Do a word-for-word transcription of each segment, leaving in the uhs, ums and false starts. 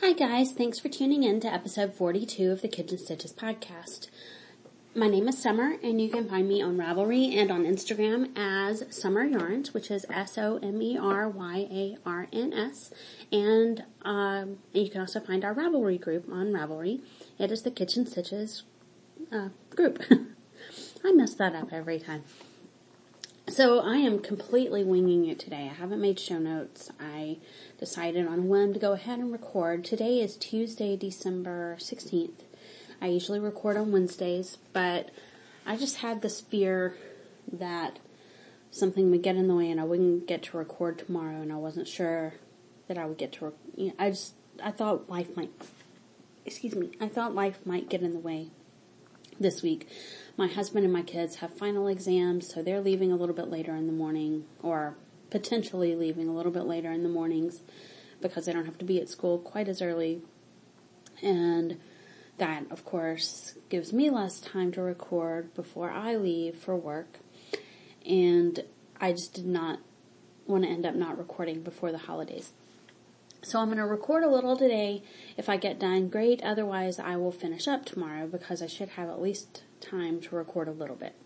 Hi guys, thanks for tuning in to episode forty-two of the Kitchen Stitches podcast. My name is Summer, and you can find me on Ravelry and on Instagram as Summer Yarns, which is S O M E R Y A R N S, and um, you can also find our Ravelry group on Ravelry. It is the Kitchen Stitches uh, group. I mess that up every time. So I am completely winging it today. I haven't made show notes. I decided on a whim to go ahead and record. Today is Tuesday, December sixteenth. I usually record on Wednesdays, but I just had this fear that something would get in the way and I wouldn't get to record tomorrow, and I wasn't sure that I would get to, rec- you know, I just, I thought life might, excuse me, I thought life might get in the way this week. My husband and my kids have final exams, so they're leaving a little bit later in the morning, or potentially leaving a little bit later in the mornings because they don't have to be at school quite as early. And that, of course, gives me less time to record before I leave for work. And I just did not want to end up not recording before the holidays. So I'm going to record a little today. If I get done, great. Otherwise, I will finish up tomorrow because I should have at least time to record a little bit.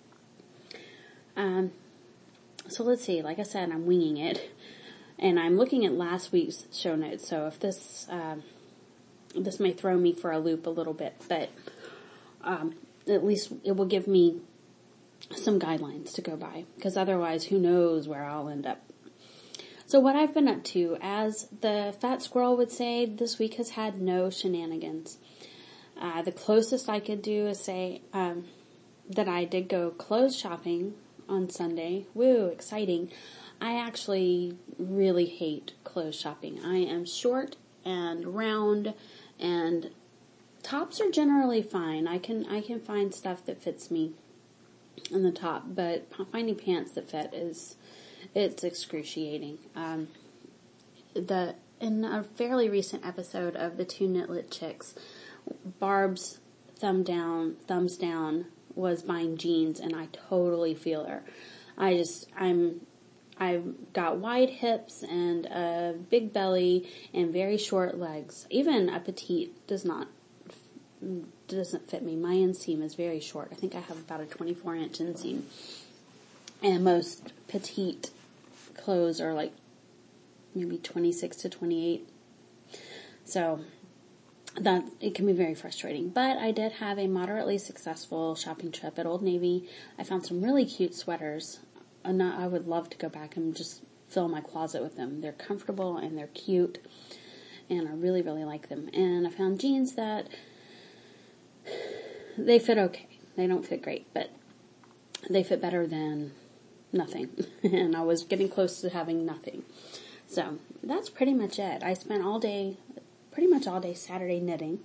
Um, so let's see. Like I said, I'm winging it. And I'm looking at last week's show notes. So if this, uh, this may throw me for a loop a little bit, but um, at least it will give me some guidelines to go by. Because otherwise, who knows where I'll end up. So what I've been up to, as the fat squirrel would say, this week has had no shenanigans. Uh, the closest I could do is say um, that I did go clothes shopping on Sunday. Woo, exciting. I actually really hate clothes shopping. I am short and round, and tops are generally fine. I can I can find stuff that fits me in the top, but finding pants that fit is... it's excruciating. Um, the in a fairly recent episode of the Two Knitlit Chicks, Barb's thumb down, thumbs down was buying jeans, and I totally feel her. I just, I'm, I've got wide hips and a big belly and very short legs. Even a petite does not, doesn't fit me. My inseam is very short. I think I have about a twenty-four inch inseam. And most petite clothes are like maybe twenty-six to twenty-eight. So that it can be very frustrating. But I did have a moderately successful shopping trip at Old Navy. I found some really cute sweaters. And I would love to go back and just fill my closet with them. They're comfortable and they're cute. And I really, really like them. And I found jeans that they fit okay. They don't fit great, but they fit better than nothing. And I was getting close to having nothing. So that's pretty much it. I spent all day, pretty much all day Saturday knitting.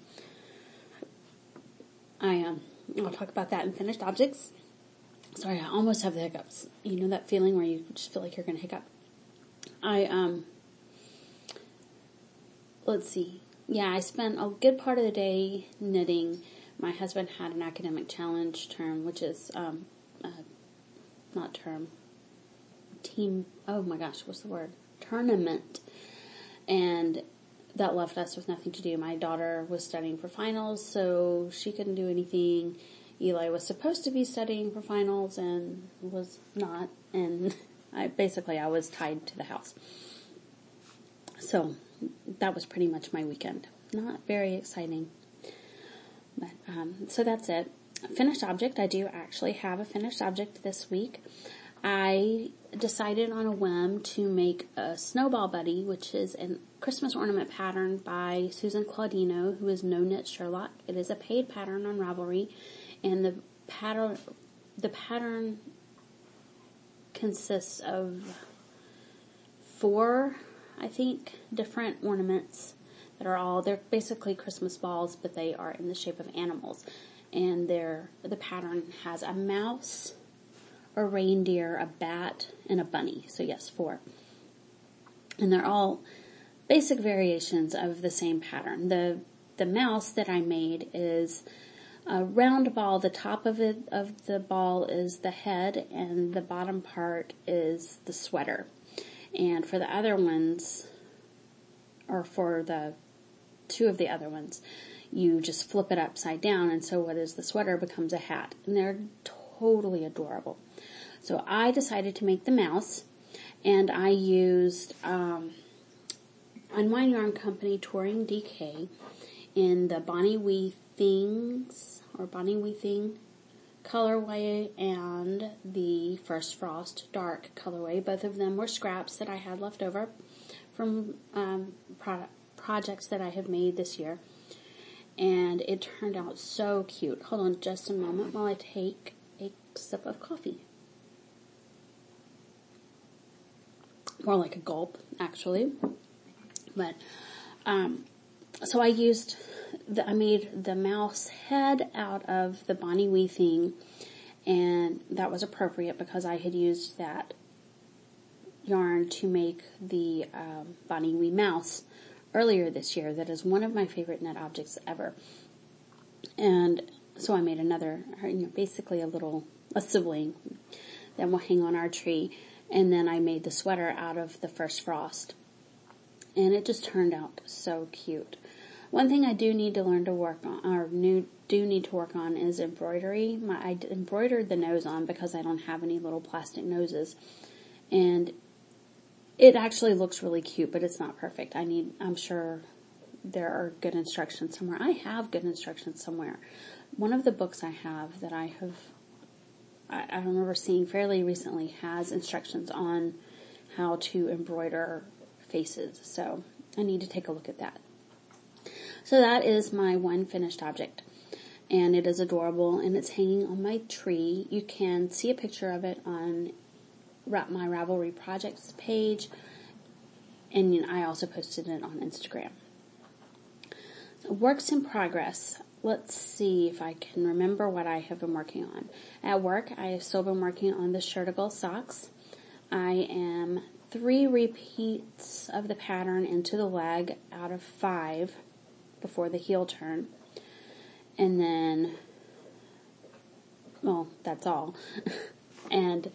I, um, I'll talk about that in finished objects. Sorry, I almost have the hiccups. You know that feeling where you just feel like you're going to hiccup? I, um, let's see. Yeah, I spent a good part of the day knitting. My husband had an academic challenge term, which is, um, uh, not term, team, oh my gosh, what's the word? Tournament. And that left us with nothing to do. My daughter was studying for finals, so she couldn't do anything. Eli was supposed to be studying for finals and was not. And I basically, I was tied to the house. So that was pretty much my weekend. Not very exciting. But, um, so that's it. Finished object. I do actually have a finished object this week. I decided on a whim to make a Snowball Buddy, which is a Christmas ornament pattern by Susan Claudino, who is No Knit Sherlock. It is a paid pattern on Ravelry, and the pattern the pattern consists of four, I think, different ornaments that are all, they're basically Christmas balls, but they are in the shape of animals. And they're, the pattern has a mouse, a reindeer, a bat, and a bunny. So yes, four. And they're all basic variations of the same pattern. The the mouse that I made is a round ball. The top of it of the ball is the head, and the bottom part is the sweater. And for the other ones, or for the two of the other ones, you just flip it upside down, and so what is the sweater becomes a hat, and they're totally adorable. So I decided to make the mouse, and I used um, Unwind Yarn Company Touring D K in the Bonnie Wee Things, or Bonnie Wee Thing colorway, and the First Frost Dark colorway. Both of them were scraps that I had left over from um, pro- projects that I have made this year. And it turned out so cute. Hold on just a moment while I take a sip of coffee. More like a gulp, actually. But, um, so I used, the, I made the mouse head out of the Bonnie Wee Thing, and that was appropriate because I had used that yarn to make the um, Bonnie Wee mouse earlier this year. That is one of my favorite knit objects ever. And so I made another, you know, basically a little, a sibling that will hang on our tree. And then I made the sweater out of the First Frost. And it just turned out so cute. One thing I do need to learn to work on, or new, do need to work on, is embroidery. My, I embroidered the nose on because I don't have any little plastic noses. And it actually looks really cute, but it's not perfect. I need, I'm sure there are good instructions somewhere. I have good instructions somewhere. One of the books I have that I have, I, I remember seeing fairly recently, has instructions on how to embroider faces. So I need to take a look at that. So that is my one finished object. And it is adorable, and it's hanging on my tree. You can see a picture of it on my Ravelry Projects page, and I also posted it on Instagram. So works in progress. Let's see if I can remember what I have been working on. At work, I have still been working on the Shirticle socks. I am three repeats of the pattern into the leg out of five before the heel turn. And then, well, that's all. And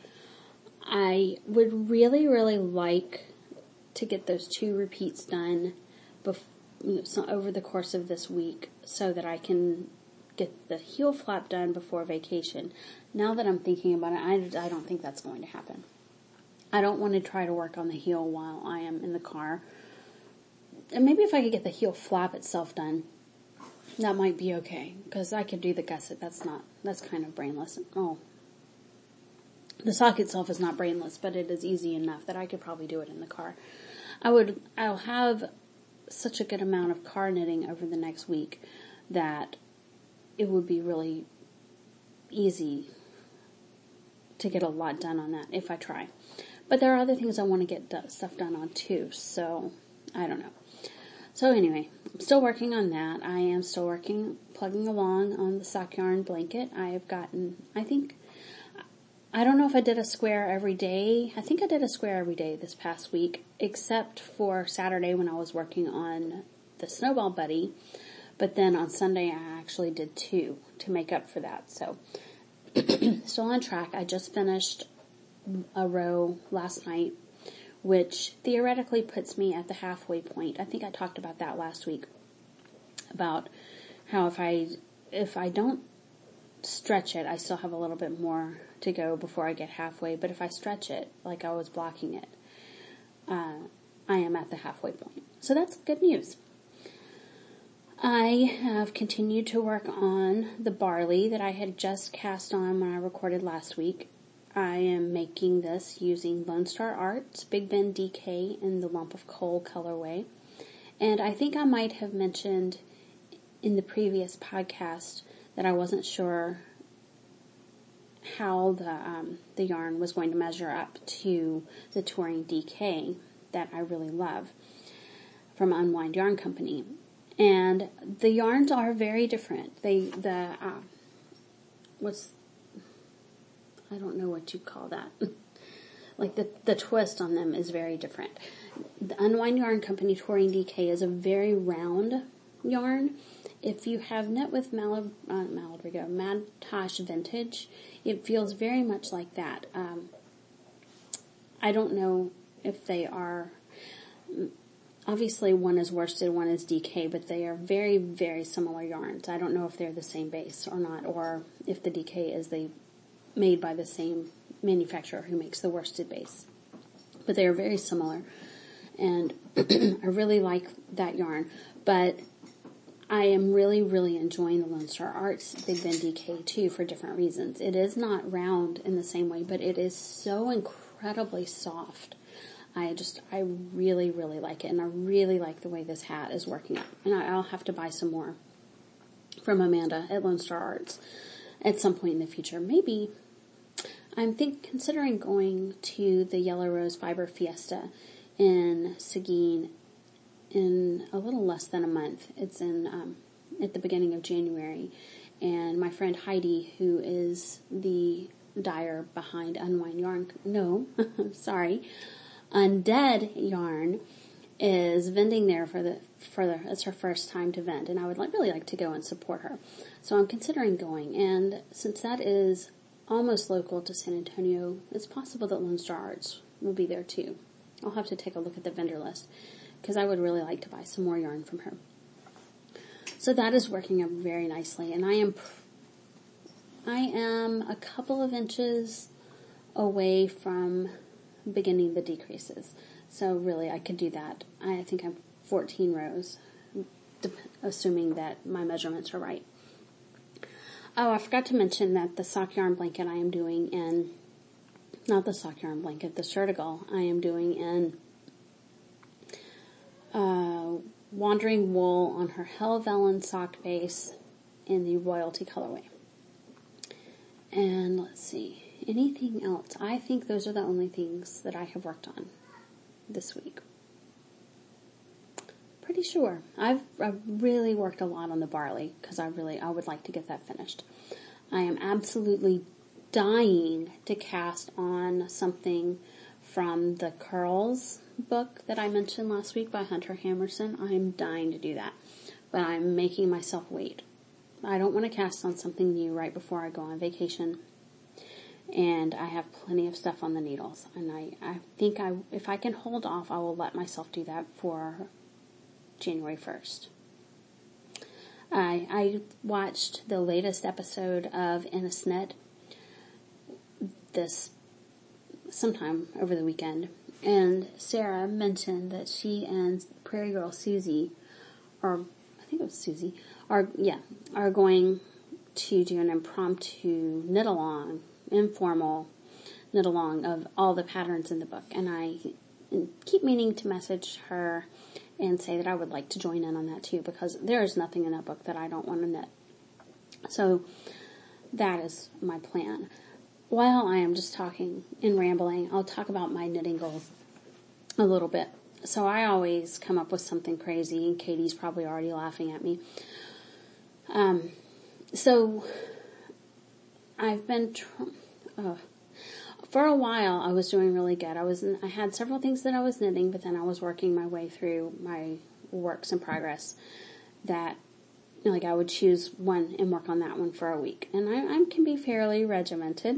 I would really, really like to get those two repeats done bef- you know, so over the course of this week so that I can get the heel flap done before vacation. Now that I'm thinking about it, I, I don't think that's going to happen. I don't want to try to work on the heel while I am in the car. And maybe if I could get the heel flap itself done, that might be okay, because I could do the gusset. That's not, that's kind of brainless. Oh. The sock itself is not brainless, but it is easy enough that I could probably do it in the car. I would, I'll have such a good amount of car knitting over the next week that it would be really easy to get a lot done on that if I try. But there are other things I want to get do- stuff done on too, so I don't know. So anyway, I'm still working on that. I am still working, plugging along on the sock yarn blanket. I have gotten, I think, I don't know if I did a square every day. I think I did a square every day this past week, except for Saturday when I was working on the Snowball Buddy. But then on Sunday I actually did two to make up for that. So still on track. I just finished a row last night, which theoretically puts me at the halfway point. I think I talked about that last week, about how if I if I don't stretch it, I still have a little bit more to go before I get halfway. But if I stretch it, like I was blocking it, uh, I am at the halfway point. So that's good news. I have continued to work on the barley that I had just cast on when I recorded last week. I am making this using Lone Star Arts, Big Bend D K, in the Lump of Coal colorway. And I think I might have mentioned in the previous podcast that I wasn't sure how the um, the yarn was going to measure up to the Touring D K that I really love from Unwind Yarn Company. And the yarns are very different. They, the, uh, what's, I don't know what you call that. Like the, the twist on them is very different. The Unwind Yarn Company Touring D K is a very round yarn. If you have knit with Mal- uh, Malabrigo, Madtosh Vintage, it feels very much like that. Um, I don't know if they are, obviously one is worsted, one is D K, but they are very, very similar yarns. I don't know if they're the same base or not, or if the D K is the made by the same manufacturer who makes the worsted base. But they are very similar, and I really like that yarn. But I am really, really enjoying the Lone Star Arts Big Bend D K too for different reasons. It is not round in the same way, but it is so incredibly soft. I just, I really, really like it, and I really like the way this hat is working out. And I, I'll have to buy some more from Amanda at Lone Star Arts at some point in the future. Maybe, I'm think considering going to the Yellow Rose Fiber Fiesta in Seguin in a little less than a month. It's in, um, at the beginning of January. And my friend Heidi, who is the dyer behind Unwind Yarn, no, sorry, Undead Yarn, is vending there for the, for the, it's her first time to vend, and I would like, really like to go and support her. So I'm considering going, and since that is almost local to San Antonio, it's possible that Lone Star Arts will be there too. I'll have to take a look at the vendor list, because I would really like to buy some more yarn from her. So that is working out very nicely, and I am, I am a couple of inches away from beginning the decreases. So really I could do that. I think I'm fourteen rows, assuming that my measurements are right. Oh, I forgot to mention that the sock yarn blanket I am doing in, not the sock yarn blanket, the Shirtigal I am doing in uh, Wandering Wool on her Helvellyn sock base in the Royalty colorway. And let's see. Anything else? I think those are the only things that I have worked on this week. Pretty sure. I've, I've really worked a lot on the barley because I really, I would like to get that finished. I am absolutely dying to cast on something from the Curls book that I mentioned last week by Hunter Hammerson. I am dying to do that, but I'm making myself wait. I don't want to cast on something new right before I go on vacation. And I have plenty of stuff on the needles. And I, I think I, if I can hold off, I will let myself do that for January first. I, I watched the latest episode of Innisnet this sometime over the weekend. And Sarah mentioned that she and Prairie Girl Susie, or I think it was Susie, are, yeah, are going to do an impromptu knit-along, informal knit-along of all the patterns in the book. And I keep meaning to message her and say that I would like to join in on that too, because there is nothing in that book that I don't want to knit. So that is my plan. While I am just talking and rambling, I'll talk about my knitting goals a little bit. So I always come up with something crazy, and Katie's probably already laughing at me. Um, so I've been, tr- uh, for a while I was doing really good. I was, I had several things that I was knitting, but then I was working my way through my works in progress that, you know, like I would choose one and work on that one for a week. And I, I can be fairly regimented.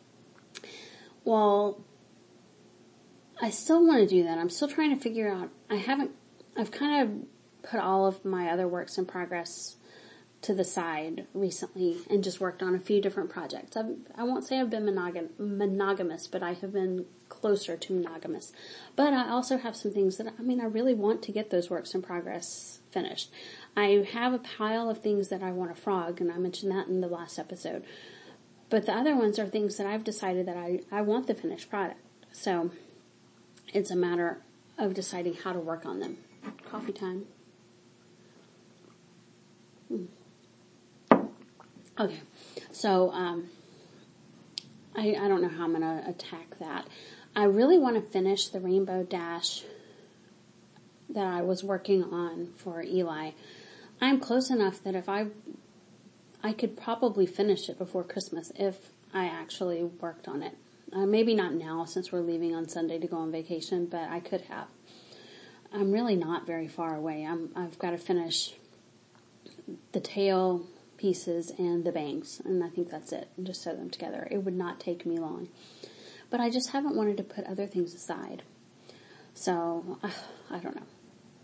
Well, I still want to do that. I'm still trying to figure out, I haven't, I've kind of put all of my other works in progress to the side recently and just worked on a few different projects. I've, I won't say I've been monogam- monogamous, but I have been closer to monogamous. But I also have some things that, I mean, I really want to get those works in progress finished. I have a pile of things that I want to frog, and I mentioned that in the last episode. But the other ones are things that I've decided that I, I want the finished product. So it's a matter of deciding how to work on them. Coffee time. Hmm. Okay, so um, I, I don't know how I'm going to attack that. I really want to finish the Rainbow Dash that I was working on for Eli. I'm close enough that if I, I could probably finish it before Christmas if I actually worked on it. Uh, maybe not now since we're leaving on Sunday to go on vacation, but I could have. I'm really not very far away. I'm, I've got to finish the tail pieces and the bangs, and I think that's it. And just sew them together. It would not take me long. But I just haven't wanted to put other things aside. So, uh, I don't know.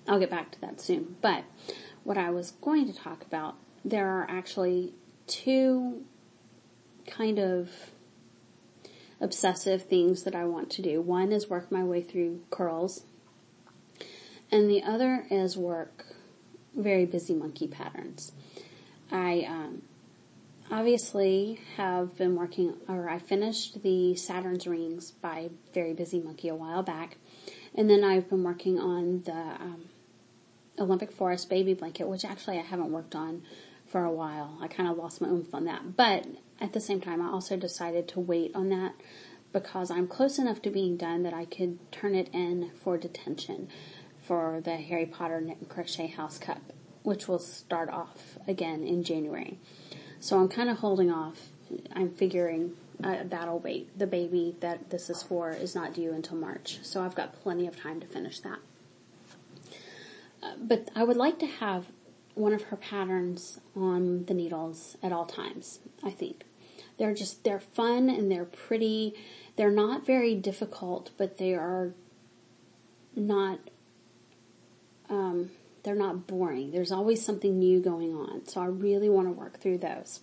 I'll get back to that soon. But what I was going to talk about, there are actually two kind of obsessive things that I want to do. One is work my way through curls, and the other is work very busy monkey patterns. I um, obviously have been working, or I finished the Saturn's Rings by Very Busy Monkey a while back, and then I've been working on the um, Olympic Forest baby blanket, which actually I haven't worked on for a while. I kind of lost my oomph on that, but at the same time I also decided to wait on that because I'm close enough to being done that I could turn it in for detention for the Harry Potter Knit and Crochet House Cup, which will start off again in January. So I'm kind of holding off. I'm figuring uh, that'll wait. The baby that this is for is not due until March, so I've got plenty of time to finish that. Uh, but I would like to have one of her patterns on the needles at all times, I think. They're just, they're fun and they're pretty. They're not very difficult, but they are not, um, they're not boring. There's always something new going on. So I really want to work through those.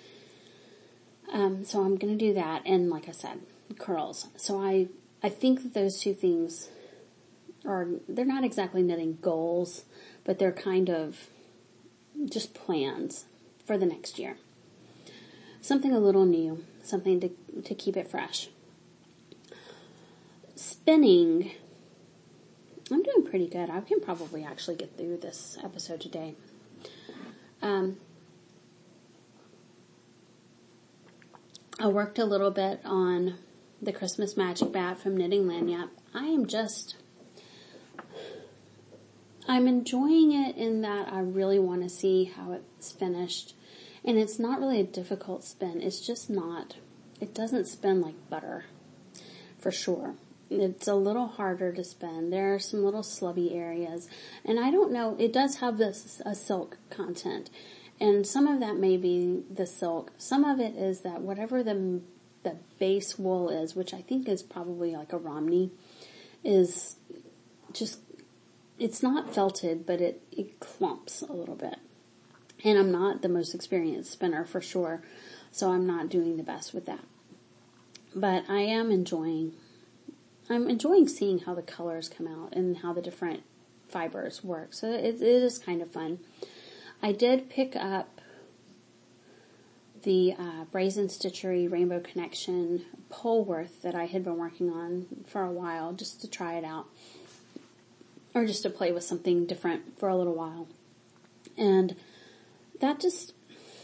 Um, so I'm going to do that. And like I said, curls. So I, I think that those two things are, they're not exactly knitting goals, but they're kind of just plans for the next year. Something a little new, something to, to keep it fresh. Spinning, I'm doing pretty good. I can probably actually get through this episode today. Um, I worked a little bit on the Christmas Magic Bat from Knitting Lanyap. I am just, I'm enjoying it in that I really want to see how it's finished. And it's not really a difficult spin. It's just not, it doesn't spin like butter, for sure. It's a little harder to spin. There are some little slubby areas. And I don't know, it does have this, a silk content. And some of that may be the silk. Some of it is that whatever the, the base wool is, which I think is probably like a Romney, is just, it's not felted, but it, it clumps a little bit. And I'm not the most experienced spinner for sure, so I'm not doing the best with that. But I am enjoying, I'm enjoying seeing how the colors come out and how the different fibers work. So it, it is kind of fun. I did pick up the uh, Brazen Stitchery Rainbow Connection Polworth that I had been working on for a while, just to try it out. Or just to play with something different for a little while. And that just,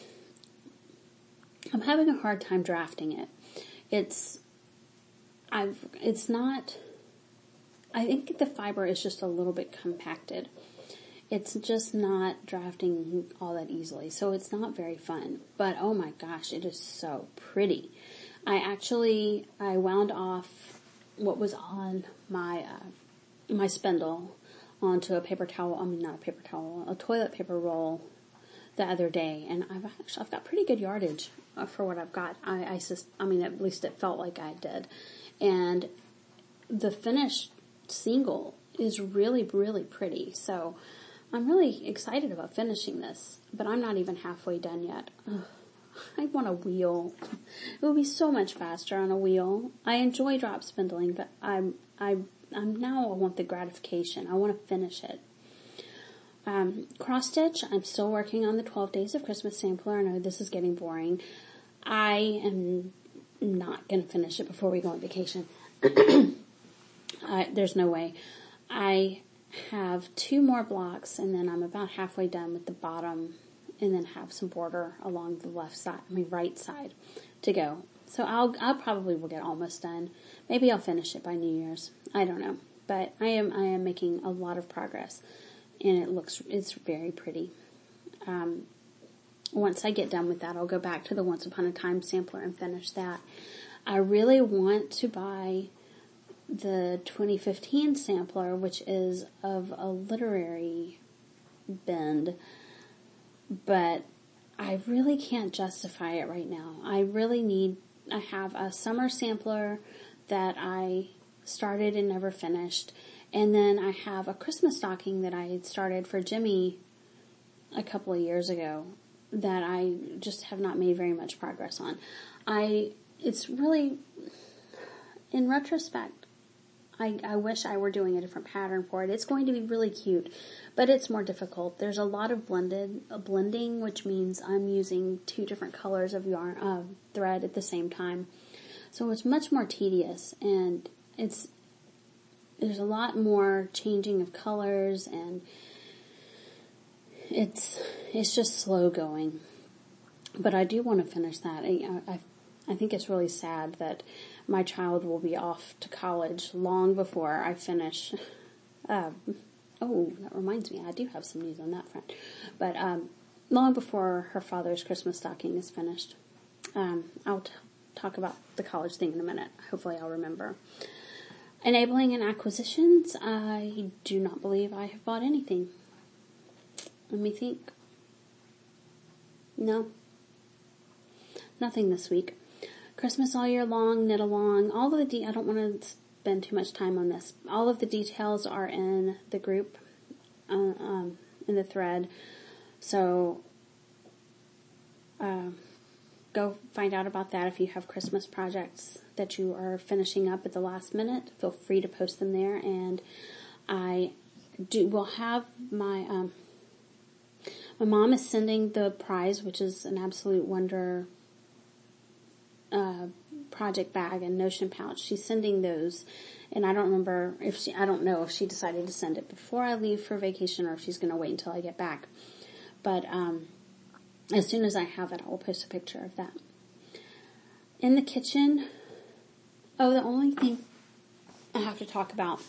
I'm having a hard time drafting it. It's, I've, it's not, I think the fiber is just a little bit compacted. It's just not drafting all that easily, so it's not very fun. But oh my gosh, it is so pretty. I actually, I wound off what was on my, uh, my spindle onto a paper towel, I mean not a paper towel, a toilet paper roll the other day, and I've actually, I've got pretty good yardage uh, for what I've got. I, I just, I mean, at least it felt like I did. And the finished single is really, really pretty. So I'm really excited about finishing this, but I'm not even halfway done yet. Ugh, I want a wheel. It would be so much faster on a wheel. I enjoy drop spindling, but I'm, I, I'm now I want the gratification. I want to finish it. Um, cross stitch, I'm still working on the twelve Days of Christmas sampler. I know this is getting boring. I am not going to finish it before we go on vacation. I, there's no way. I have two more blocks and then I'm about halfway done with the bottom and then have some border along the left side, I mean right side to go. So I'll, I'll probably will get almost done. Maybe I'll finish it by New Year's. I don't know. But I am, I am making a lot of progress. And it looks, it's very pretty. Um, once I get done with that, I'll go back to the Once Upon a Time sampler and finish that. I really want to buy the twenty fifteen sampler, which is of a literary bend, but I really can't justify it right now. I really need, I have a summer sampler that I started and never finished. And then I have a Christmas stocking that I had started for Jimmy a couple of years ago that I just have not made very much progress on. I, it's really, in retrospect, I, I wish I were doing a different pattern for it. It's going to be really cute, but it's more difficult. There's a lot of blended uh, blending, which means I'm using two different colors of yarn uh, thread at the same time. So it's much more tedious, and it's there's a lot more changing of colors, and it's it's just slow going. But I do want to finish that. I, I I think it's really sad that my child will be off to college long before I finish. Uh, oh, that reminds me, I do have some news on that front. But um, long before her father's Christmas stocking is finished. Um, I'll t- talk about the college thing in a minute. Hopefully I'll remember. Enabling and acquisitions, I do not believe I have bought anything. Let me think. No. Nothing this week. Christmas all year long, knit along, all of the, de- I don't want to spend too much time on this. All of the details are in the group, uh, um, in the thread. So, uh, go find out about that. If you have Christmas projects that you are finishing up at the last minute, feel free to post them there. And I do, will have my, um, my mom is sending the prize, which is an Absolute Wonder Uh, project bag and Notion pouch. She's sending those, and I don't remember if she, I don't know if she decided to send it before I leave for vacation or if she's going to wait until I get back. But, um, as soon as I have it, I will post a picture of that. In the kitchen, oh, the only thing I have to talk about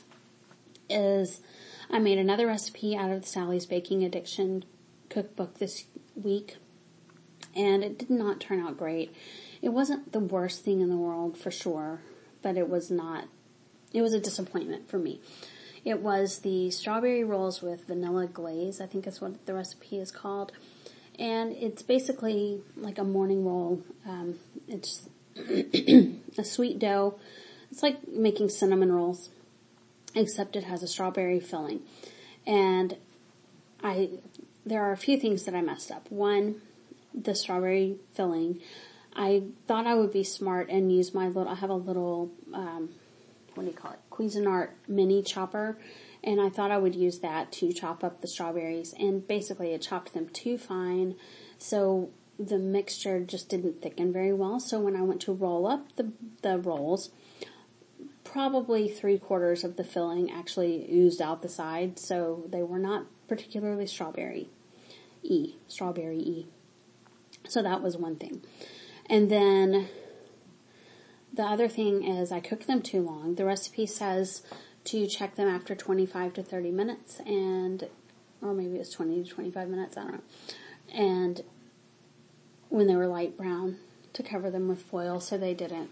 is I made another recipe out of the Sally's Baking Addiction cookbook this week, and it did not turn out great. It wasn't the worst thing in the world for sure, but it was not, it was a disappointment for me. It was the strawberry rolls with vanilla glaze, I think is what the recipe is called. And it's basically like a morning roll. Um, it's a sweet dough. It's like making cinnamon rolls, except it has a strawberry filling. And I, there are a few things that I messed up. One, the strawberry filling. I thought I would be smart and use my little, I have a little, um, what do you call it? Cuisinart mini chopper. And I thought I would use that to chop up the strawberries. And basically it chopped them too fine. So the mixture just didn't thicken very well. So when I went to roll up the, the rolls, probably three quarters of the filling actually oozed out the side. So they were not particularly strawberry-y, strawberry-y. So that was one thing. And then the other thing is I cooked them too long. The recipe says to check them after twenty-five to thirty minutes and, or maybe it's twenty to twenty-five minutes, I don't know. And when they were light brown, to cover them with foil so they didn't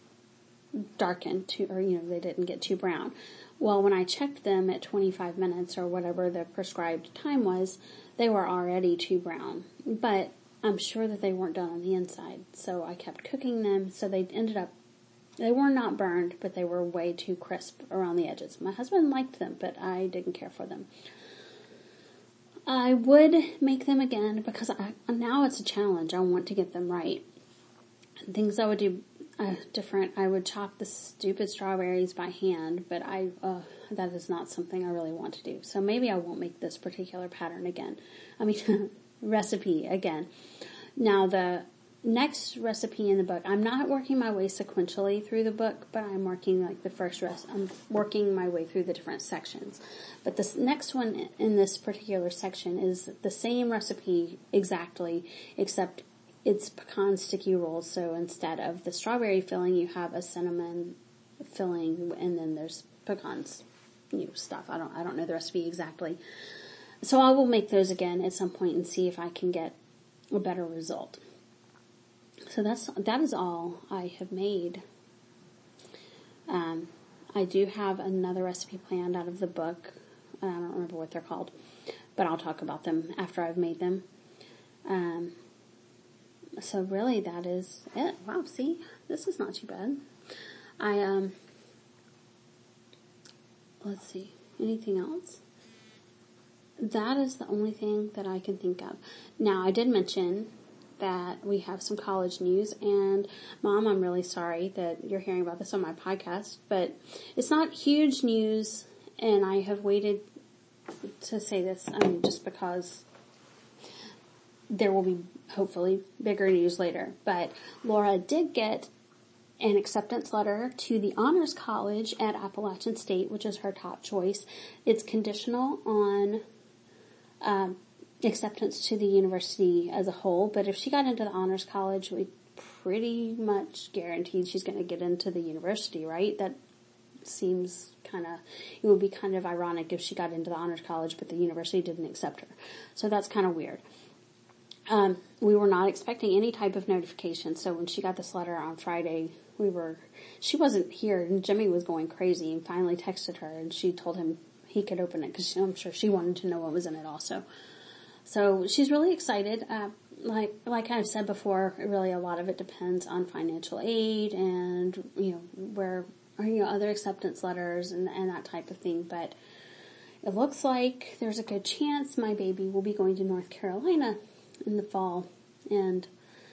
darken too, or, you know, they didn't get too brown. Well, when I checked them at twenty-five minutes or whatever the prescribed time was, they were already too brown. But I'm sure that they weren't done on the inside. So I kept cooking them. So they ended up, they were not burned, but they were way too crisp around the edges. My husband liked them, but I didn't care for them. I would make them again because I, now it's a challenge. I want to get them right. Things I would do uh, different. I would chop the stupid strawberries by hand, but I, uh, that is not something I really want to do. So maybe I won't make this particular pattern again. I mean, recipe again. Now the next recipe in the book, I'm not working my way sequentially through the book, but I'm working like the first rest, I'm working my way through the different sections. But this next one in this particular section is the same recipe exactly, except it's pecan sticky rolls. So instead of the strawberry filling, you have a cinnamon filling, and then there's pecans, you know, stuff. I don't, I don't know the recipe exactly. So I will make those again at some point and see if I can get a better result. So that's, that is all I have made. Um, I do have another recipe planned out of the book. I don't remember what they're called, but I'll talk about them after I've made them. Um, so really that is it. Wow, see, this is not too bad. I, um, let's see, anything else? That is the only thing that I can think of. Now, I did mention that we have some college news, and Mom, I'm really sorry that you're hearing about this on my podcast, but it's not huge news, and I have waited to say this, I mean, just because there will be hopefully bigger news later. But Laura did get an acceptance letter to the Honors College at Appalachian State, which is her top choice. It's conditional on um, acceptance to the university as a whole, but if she got into the Honors College, we pretty much guaranteed she's going to get into the university, right? That seems kind of, it would be kind of ironic if she got into the Honors College, but the university didn't accept her. So that's kind of weird. Um, we were not expecting any type of notification, so when she got this letter on Friday, we were, she wasn't here, and Jimmy was going crazy, and finally texted her, and she told him he could open it, because I'm sure she wanted to know what was in it also. So she's really excited. Uh, like, like I've said before, really a lot of it depends on financial aid and, you know, where, or, you know, other acceptance letters and, and that type of thing, but it looks like there's a good chance my baby will be going to North Carolina in the fall, and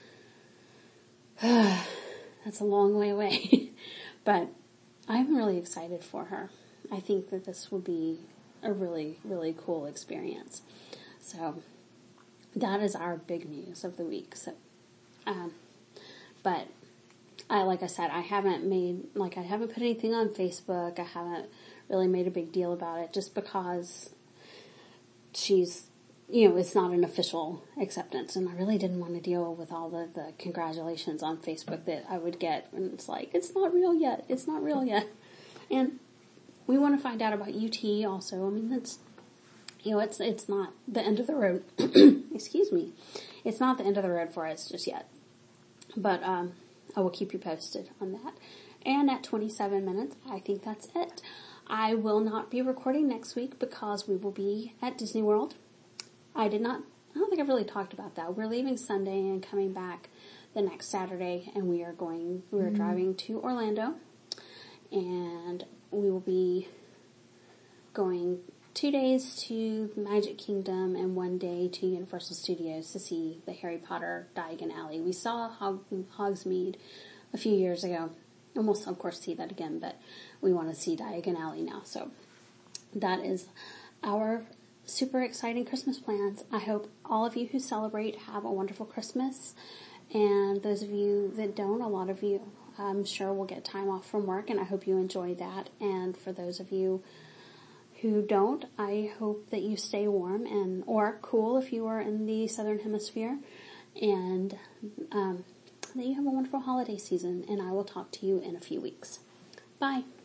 uh, that's a long way away, but I'm really excited for her. I think that this will be a really, really cool experience. So that is our big news of the week. So, um, but I, like I said, I haven't made, like I haven't put anything on Facebook. I haven't really made a big deal about it just because she's, you know, it's not an official acceptance, and I really didn't want to deal with all the, the congratulations on Facebook that I would get, and it's like, it's not real yet, it's not real yet, and we want to find out about U T also. I mean, that's, you know, it's, it's not the end of the road, excuse me, it's not the end of the road for us just yet, but, um, I will keep you posted on that, and at twenty-seven minutes, I think that's it. I will not be recording next week because we will be at Disney World. I did not, I don't think I've really talked about that. We're leaving Sunday and coming back the next Saturday, and we are going, we are mm-hmm. driving to Orlando, and we will be going two days to Magic Kingdom and one day to Universal Studios to see the Harry Potter Diagon Alley. We saw Hog, Hogsmeade a few years ago, and we'll of course see that again, but we want to see Diagon Alley now, so that is our super exciting Christmas plans. I hope all of you who celebrate have a wonderful Christmas, and those of you that don't, a lot of you, I'm sure will get time off from work, and I hope you enjoy that. And for those of you who don't, I hope that you stay warm and or cool if you are in the Southern Hemisphere, and um, that you have a wonderful holiday season, and I will talk to you in a few weeks. Bye.